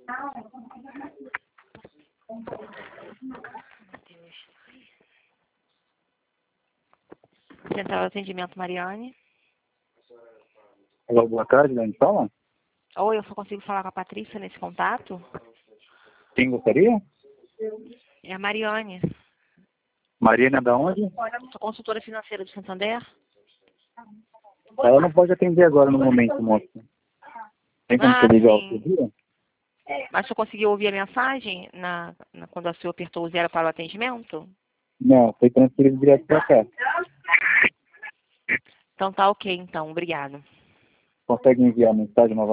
Central de Atendimento, Mariane. Alô, boa tarde, Dani, fala? Oi, eu só consigo falar com a Patrícia nesse contato? Quem gostaria? É a Mariane. Mariana da onde? Sou consultora financeira do Santander. Ela não pode atender agora no momento, moça. Tem como você ligar outro Sim. dia? Mas você conseguiu ouvir a mensagem quando a senhora apertou o 0 para o atendimento? Não, foi transferido direto para cá. Então tá ok, então. Obrigada. Consegue enviar a mensagem novamente?